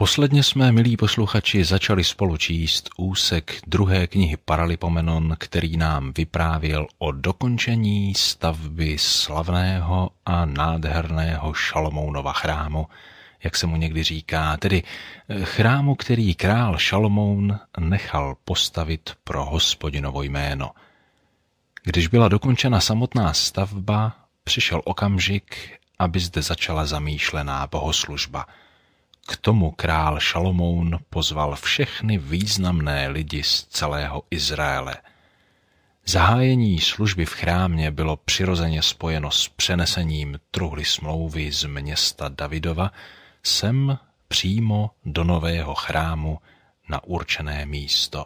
Posledně jsme, milí posluchači, začali spolu číst úsek 2. knihy Paralipomenon, který nám vyprávěl o dokončení stavby slavného a nádherného Šalomounova chrámu, jak se mu někdy říká, tedy chrámu, který král Šalomoun nechal postavit pro Hospodinovo jméno. Když byla dokončena samotná stavba, přišel okamžik, aby zde začala zamýšlená bohoslužba. K tomu král Šalomoun pozval všechny významné lidi z celého Izraele. Zahájení služby v chrámě bylo přirozeně spojeno s přenesením truhly smlouvy z města Davidova sem přímo do nového chrámu na určené místo.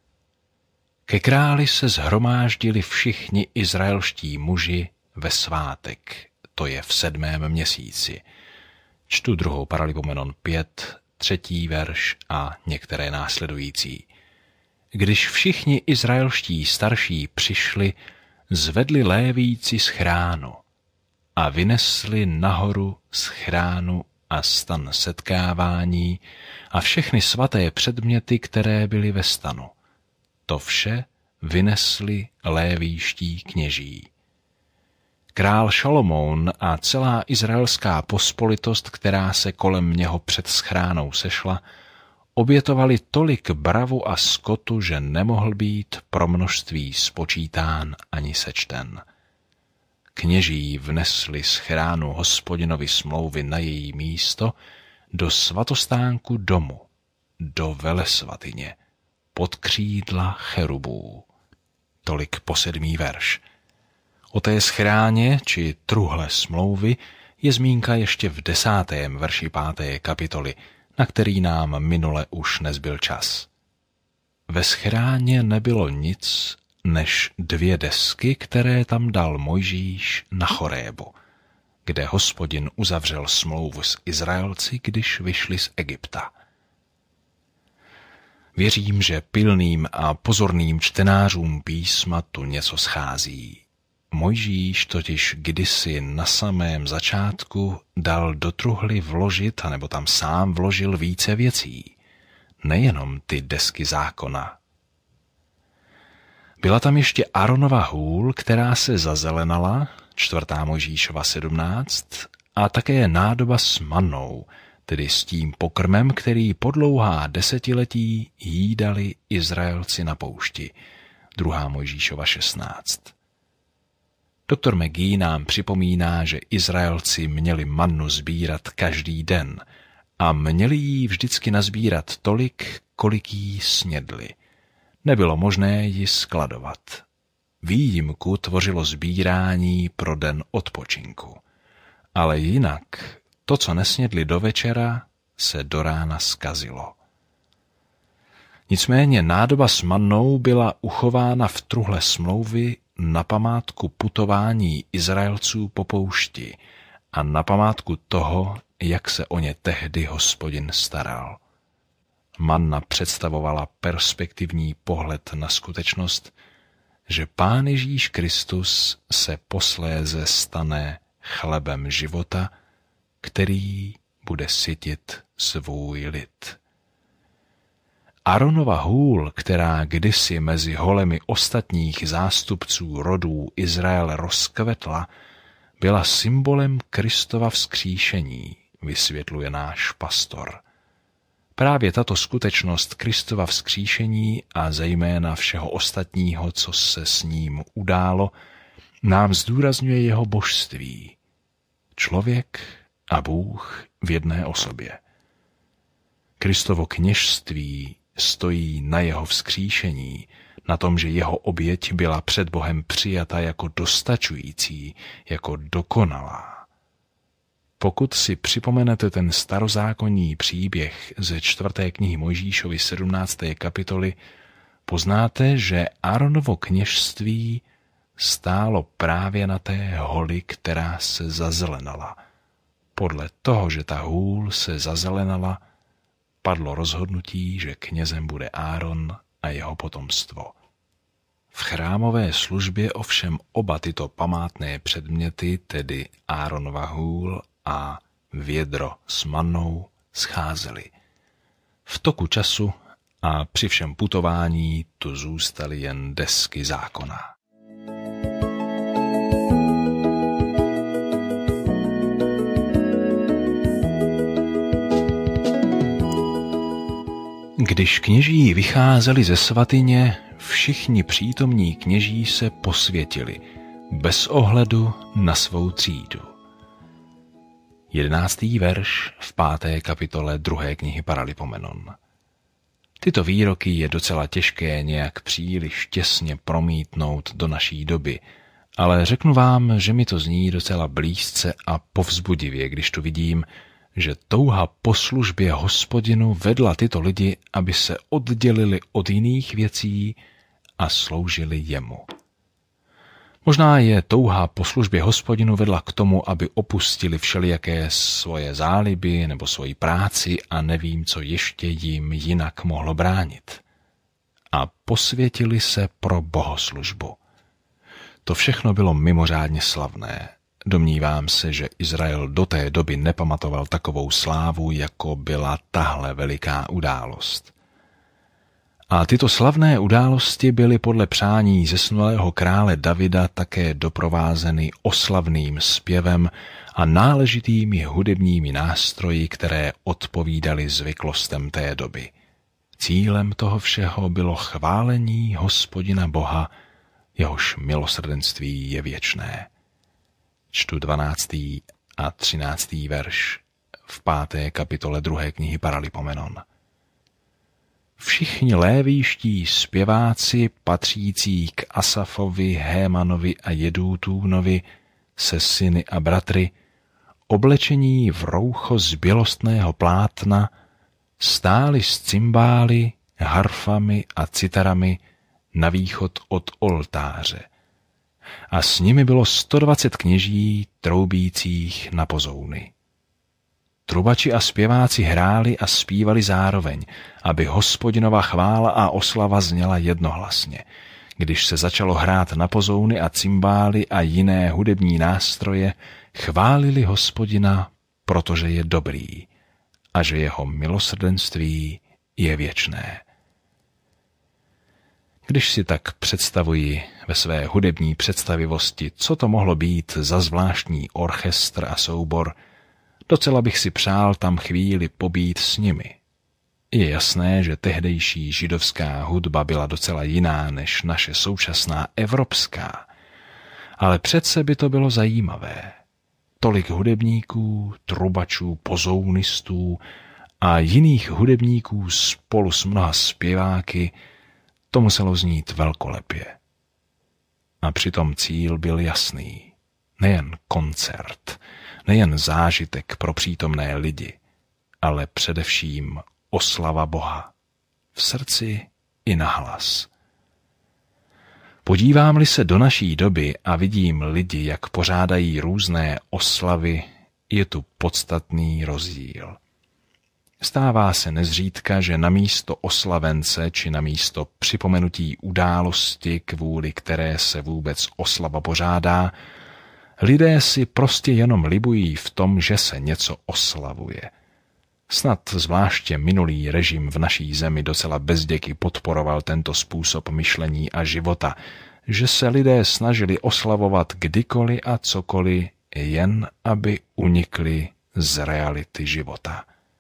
Ke králi se shromáždili všichni izraelští muži ve svátek, to je v 7. měsíci. Čtu 2. Paralipomenon 5, 3. verš a některé následující. Když všichni izraelští starší přišli, zvedli Lévíci z chránu a vynesli nahoru z chránu a stan setkávání a všechny svaté předměty, které byly ve stanu. To vše vynesli lévíští kněží. Král Šalomoun a celá izraelská pospolitost, která se kolem něho před schránou sešla, obětovali tolik bravu a skotu, že nemohl být pro množství spočítán ani sečten. Kněží vnesli z chránu Hospodinovi smlouvy na její místo do svatostánku domu, do velesvatyně, pod křídla cherubů. Tolik po 7. verš. O té schráně či truhle smlouvy je zmínka ještě v 10. verši 5. kapitoly, na který nám minule už nezbyl čas. Ve schráně nebylo nic než 2 desky, které tam dal Mojžíš na Chorébu, kde Hospodin uzavřel smlouvu s Izraelci, když vyšli z Egypta. Věřím, že pilným a pozorným čtenářům písma tu něco schází. Mojžíš totiž kdysi na samém začátku dal do truhly vložit, anebo tam sám vložil více věcí, nejenom ty desky zákona. Byla tam ještě Aaronova hůl, která se zazelenala, 4. Mojžíšova 17, a také nádoba s mannou, tedy s tím pokrmem, který po dlouhá desetiletí jídali Izraelci na poušti, 2. Mojžíšova 16. Doktor McGee nám připomíná, že Izraelci měli mannu sbírat každý den a měli jí vždycky nazbírat tolik, kolik jí snědli. Nebylo možné ji skladovat. Výjimku tvořilo sbírání pro den odpočinku. Ale jinak to, co nesnědli do večera, se do rána zkazilo. Nicméně nádoba s mannou byla uchována v truhle smlouvy na památku putování Izraelců po poušti a na památku toho, jak se o ně tehdy Hospodin staral. Manna představovala perspektivní pohled na skutečnost, že Pán Ježíš Kristus se posléze stane chlebem života, který bude sytit svůj lid. Aaronova hůl, která kdysi mezi holemi ostatních zástupců rodů Izraele rozkvetla, byla symbolem Kristova vzkříšení, vysvětluje náš pastor. Právě tato skutečnost Kristova vzkříšení a zejména všeho ostatního, co se s ním událo, nám zdůrazňuje jeho božství. Člověk a Bůh v jedné osobě. Kristovo kněžství stojí na jeho vzkříšení, na tom, že jeho oběť byla před Bohem přijata jako dostačující, jako dokonalá. Pokud si připomenete ten starozákonní příběh ze 4. knihy Mojžíšovy 17. kapitoly, poznáte, že Aaronovo kněžství stálo právě na té holi, která se zazelenala. Podle toho, že ta hůl se zazelenala, padlo rozhodnutí, že knězem bude Áron a jeho potomstvo. V chrámové službě ovšem oba tyto památné předměty, tedy Áronova hůl a vědro s mannou, scházely. V toku času a při všem putování tu zůstaly jen desky zákona. Když kněží vycházeli ze svatyně, všichni přítomní kněží se posvětili, bez ohledu na svou třídu. 11. verš v 5. kapitole 2. knihy Paralipomenon. Tyto výroky je docela těžké nějak příliš těsně promítnout do naší doby, ale řeknu vám, že mi to zní docela blízce a povzbudivě, když tu vidím, že touha po službě Hospodinu vedla tyto lidi, aby se oddělili od jiných věcí a sloužili jemu. Možná je touha po službě Hospodinu vedla k tomu, aby opustili všelijaké svoje záliby nebo svoji práci a nevím, co ještě jim jinak mohlo bránit. A posvětili se pro bohoslužbu. To všechno bylo mimořádně slavné. Domnívám se, že Izrael do té doby nepamatoval takovou slávu, jako byla tahle veliká událost. A tyto slavné události byly podle přání zesnulého krále Davida také doprovázeny oslavným zpěvem a náležitými hudebními nástroji, které odpovídaly zvyklostem té doby. Cílem toho všeho bylo chválení Hospodina Boha, jehož milosrdenství je věčné. Čtu 12. a 13. verš v 5. kapitole 2. knihy Paralipomenon. Všichni lévíští zpěváci patřící k Asafovi, Hémanovi a Jedútúnovi se syny a bratry, oblečení v roucho z bělostného plátna, stáli s cymbály, harfami a citarami na východ od oltáře. A s nimi bylo 120 kněží troubících na pozouny. Trubači a zpěváci hráli a zpívali zároveň, aby Hospodinova chvála a oslava zněla jednohlasně. Když se začalo hrát na pozouny a cymbály a jiné hudební nástroje, chválili Hospodina, protože je dobrý a že jeho milosrdenství je věčné. Když si tak představuji ve své hudební představivosti, co to mohlo být za zvláštní orchestr a soubor, docela bych si přál tam chvíli pobít s nimi. Je jasné, že tehdejší židovská hudba byla docela jiná než naše současná evropská, ale přece by to bylo zajímavé. Tolik hudebníků, trubačů, pozounistů a jiných hudebníků spolu s mnoha zpěváky, to muselo znít velkolepě. A přitom cíl byl jasný. Nejen koncert, nejen zážitek pro přítomné lidi, ale především oslava Boha. V srdci i nahlas. Podívám-li se do naší doby a vidím lidi, jak pořádají různé oslavy, je tu podstatný rozdíl. Stává se nezřídka, že namísto oslavence či namísto připomenutí události, kvůli které se vůbec oslava pořádá, lidé si prostě jenom libují v tom, že se něco oslavuje. Snad zvláště minulý režim v naší zemi docela bezděky podporoval tento způsob myšlení a života, že se lidé snažili oslavovat kdykoliv a cokoliv, jen aby unikli z reality života.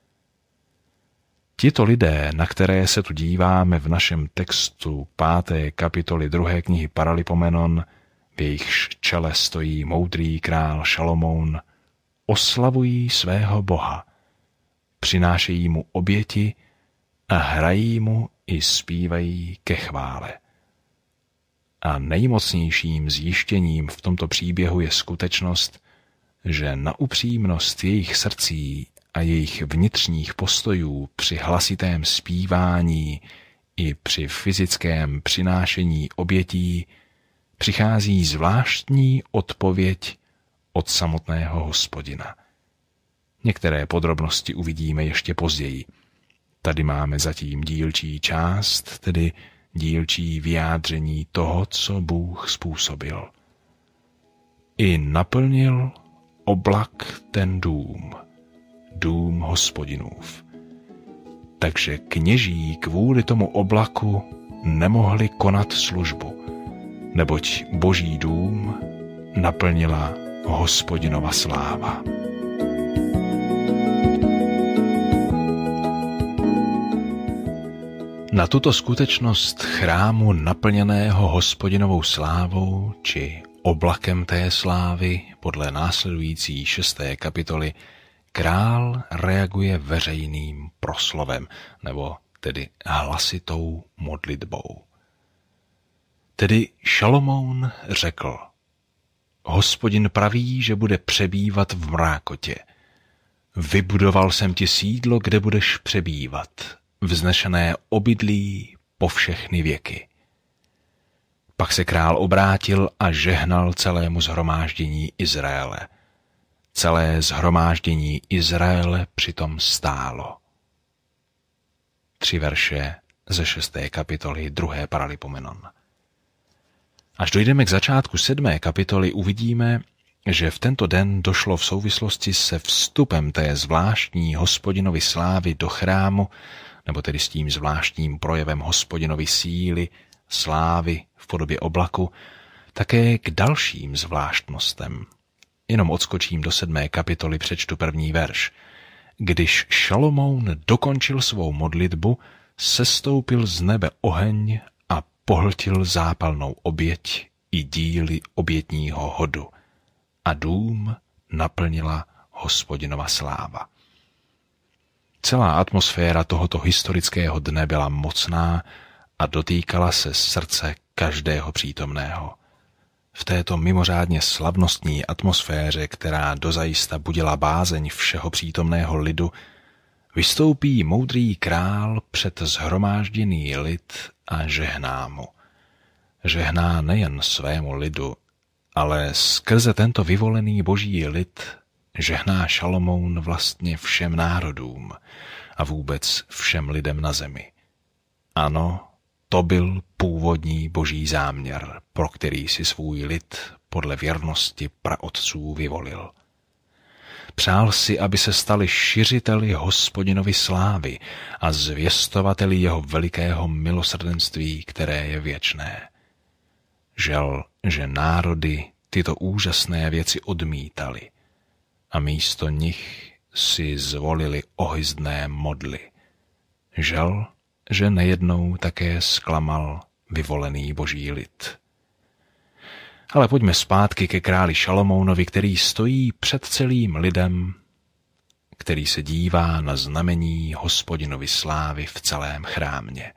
Tito lidé, na které se tu díváme v našem textu 5. kapitoly 2. knihy Paralipomenon, v jejichž čele stojí moudrý král Šalomoun, oslavují svého Boha, přinášejí mu oběti a hrají mu i zpívají ke chvále. A nejmocnějším zjištěním v tomto příběhu je skutečnost, že na upřímnost jejich srdcí a jejich vnitřních postojů při hlasitém zpívání i při fyzickém přinášení obětí přichází zvláštní odpověď od samotného Hospodina. Některé podrobnosti uvidíme ještě později. Tady máme zatím dílčí část, tedy dílčí vyjádření toho, co Bůh způsobil. I naplnil oblak ten dům Hospodinův. takže kněží kvůli tomu oblaku nemohli konat službu, neboť Boží dům naplnila Hospodinova sláva. Na tuto skutečnost chrámu naplněného Hospodinovou slávou či oblakem té slávy podle následující 6. kapitoly král reaguje veřejným proslovem, nebo tedy hlasitou modlitbou. Tedy Šalomoun řekl: Hospodin praví, že bude přebývat v mrákotě. Vybudoval jsem ti sídlo, kde budeš přebývat, vznešené obydlí po všechny věky. Pak se král obrátil a žehnal celému shromáždění Izraele. Celé shromáždění Izraele přitom stálo. 3 verše ze 6. kapitoly 2. Paralipomenon. Až dojdeme k začátku 7. kapitoly, uvidíme, že v tento den došlo v souvislosti se vstupem té zvláštní Hospodinovy slávy do chrámu, nebo tedy s tím zvláštním projevem Hospodinovy síly, slávy v podobě oblaku, také k dalším zvláštnostem. Jenom odskočím do 7. kapitoly, přečtu 1. verš. Když Šalomoun dokončil svou modlitbu, sestoupil z nebe oheň a pohltil zápalnou oběť i díly obětního hodu. A dům naplnila Hospodinova sláva. Celá atmosféra tohoto historického dne byla mocná a dotýkala se srdce každého přítomného. V této mimořádně slavnostní atmosféře, která dozajista budila bázeň všeho přítomného lidu, vystoupí moudrý král před shromážděný lid a žehná mu. Žehná nejen svému lidu, ale skrze tento vyvolený boží lid žehná Šalomoun vlastně všem národům a vůbec všem lidem na zemi. Ano, to byl původní boží záměr, pro který si svůj lid podle věrnosti praotců vyvolil. Přál si, aby se stali šiřiteli Hospodinovy slávy a zvěstovateli jeho velikého milosrdenství, které je věčné. Žel, že národy tyto úžasné věci odmítali a místo nich si zvolili ohyzdné modly. Žel, že nejednou také zklamal vyvolený boží lid. Ale pojďme zpátky ke králi Šalomounovi, který stojí před celým lidem, který se dívá na znamení Hospodinovy slávy v celém chrámě.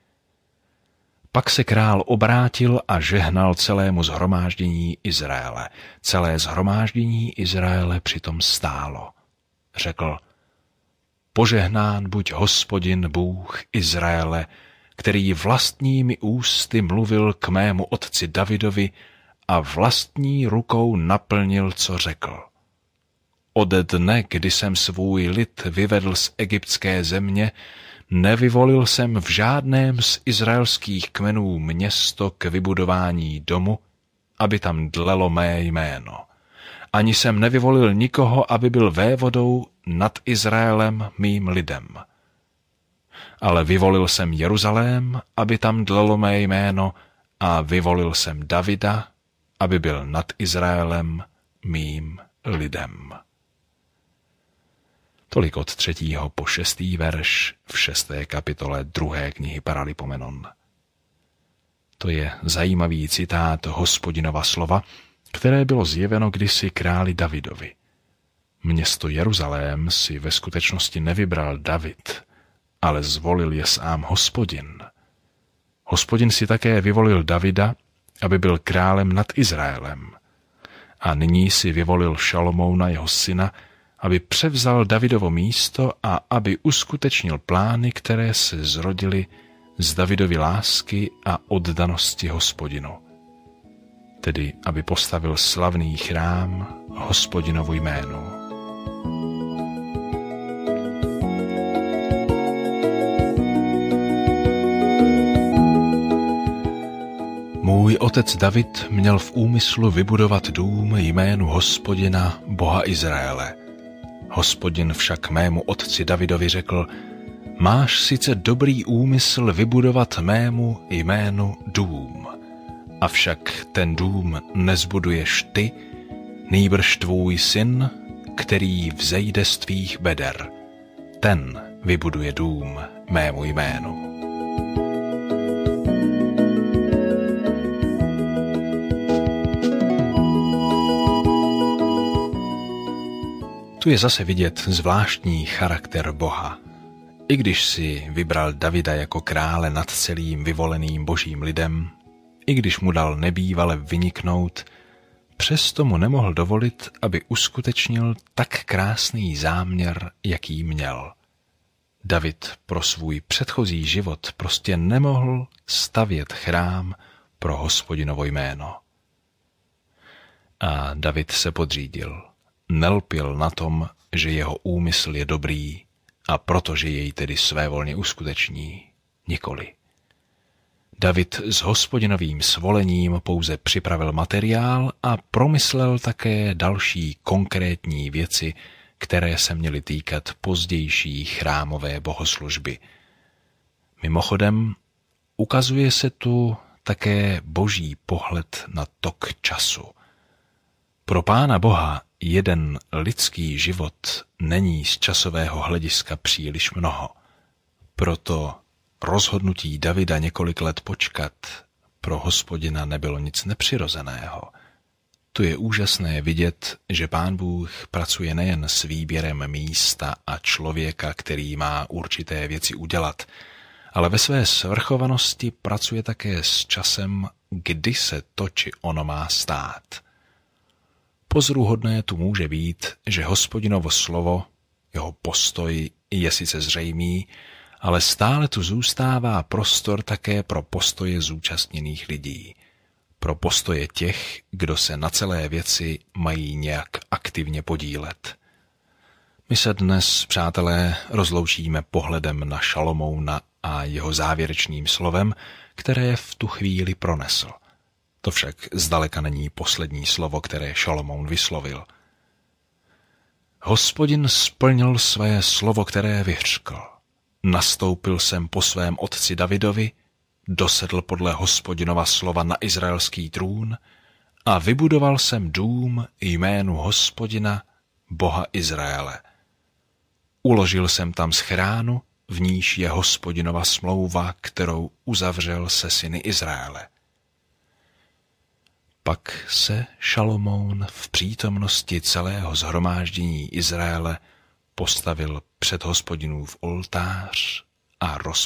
Pak se král obrátil a žehnal celému shromáždění Izraele. Celé shromáždění Izraele přitom stálo. Řekl: Požehnán buď Hospodin Bůh Izraele, který vlastními ústy mluvil k mému otci Davidovi a vlastní rukou naplnil, co řekl. Ode dne, kdy jsem svůj lid vyvedl z egyptské země, nevyvolil jsem v žádném z izraelských kmenů město k vybudování domu, aby tam dlelo mé jméno. Ani jsem nevyvolil nikoho, aby byl vévodou nad Izraelem mým lidem. Ale vyvolil jsem Jeruzalém, aby tam dlelo mé jméno, a vyvolil jsem Davida, aby byl nad Izraelem mým lidem. Tolik od 3. po 6. verš v 6. kapitole 2. knihy Paralipomenon. To je zajímavý citát Hospodinova slova, které bylo zjeveno kdysi králi Davidovi. Město Jeruzalém si ve skutečnosti nevybral David, ale zvolil je sám Hospodin. Hospodin si také vyvolil Davida, aby byl králem nad Izraelem. A nyní si vyvolil Šalomouna, jeho syna, aby převzal Davidovo místo a aby uskutečnil plány, které se zrodily z Davidovy lásky a oddanosti Hospodinu. Tedy, aby postavil slavný chrám Hospodinovu jménu. Můj otec David měl v úmyslu vybudovat dům jménu Hospodina, Boha Izraele. Hospodin však mému otci Davidovi řekl: Máš sice dobrý úmysl vybudovat mému jménu dům, avšak ten dům nezbuduješ ty, nýbrž tvůj syn, který vzejde z tvých beder. Ten vybuduje dům mému jménu. Tu je zase vidět zvláštní charakter Boha. I když si vybral Davida jako krále nad celým vyvoleným božím lidem, i když mu dal nebývale vyniknout, přesto mu nemohl dovolit, aby uskutečnil tak krásný záměr, jaký měl. David pro svůj předchozí život prostě nemohl stavět chrám pro Hospodinovo jméno. A David se podřídil. Nelpěl na tom, že jeho úmysl je dobrý a protože jej tedy svévolně uskuteční. Nikoli. David s Hospodinovým svolením pouze připravil materiál a promyslel také další konkrétní věci, které se měly týkat pozdější chrámové bohoslužby. Mimochodem, ukazuje se tu také boží pohled na tok času. Pro Pána Boha jeden lidský život není z časového hlediska příliš mnoho. Proto rozhodnutí Davida několik let počkat pro Hospodina nebylo nic nepřirozeného. Tu je úžasné vidět, že Pán Bůh pracuje nejen s výběrem místa a člověka, který má určité věci udělat, ale ve své svrchovanosti pracuje také s časem, kdy se to či ono má stát. Pozoruhodné tu může být, že Hospodinovo slovo, jeho postoj je sice zřejmý, ale stále tu zůstává prostor také pro postoje zúčastněných lidí, pro postoje těch, kdo se na celé věci mají nějak aktivně podílet. My se dnes, přátelé, rozloučíme pohledem na Šalomouna a jeho závěrečným slovem, které v tu chvíli pronesl. To však zdaleka není poslední slovo, které Šalomoun vyslovil. Hospodin splnil své slovo, které vyřkl. Nastoupil jsem po svém otci Davidovi, dosedl podle Hospodinova slova na izraelský trůn a vybudoval jsem dům jménu Hospodina, Boha Izraele. Uložil jsem tam schránu, v níž je Hospodinova smlouva, kterou uzavřel se syny Izraele. Pak se Šalomoun v přítomnosti celého shromáždění Izraele postavil před Hospodinův oltář a